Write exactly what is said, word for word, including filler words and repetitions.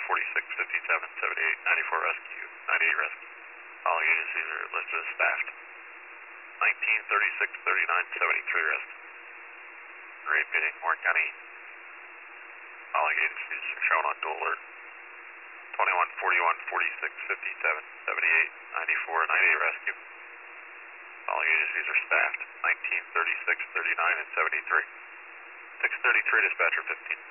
forty-six, fifty-seven, seventy-eight, ninety-four rescue, ninety-eight rescue. All agencies are listed as staffed. nineteen, thirty-six, thirty-nine, seventy-three rescue. Repeating, Warren County. All agencies are shown on dual alert. twenty-one, forty-one, forty-six, fifty-seven, seventy-eight, ninety-four, ninety-eight rescue. All agencies are staffed. nineteen, thirty-six, thirty-nine, and seventy-three. six thirty-three, dispatcher fifteen.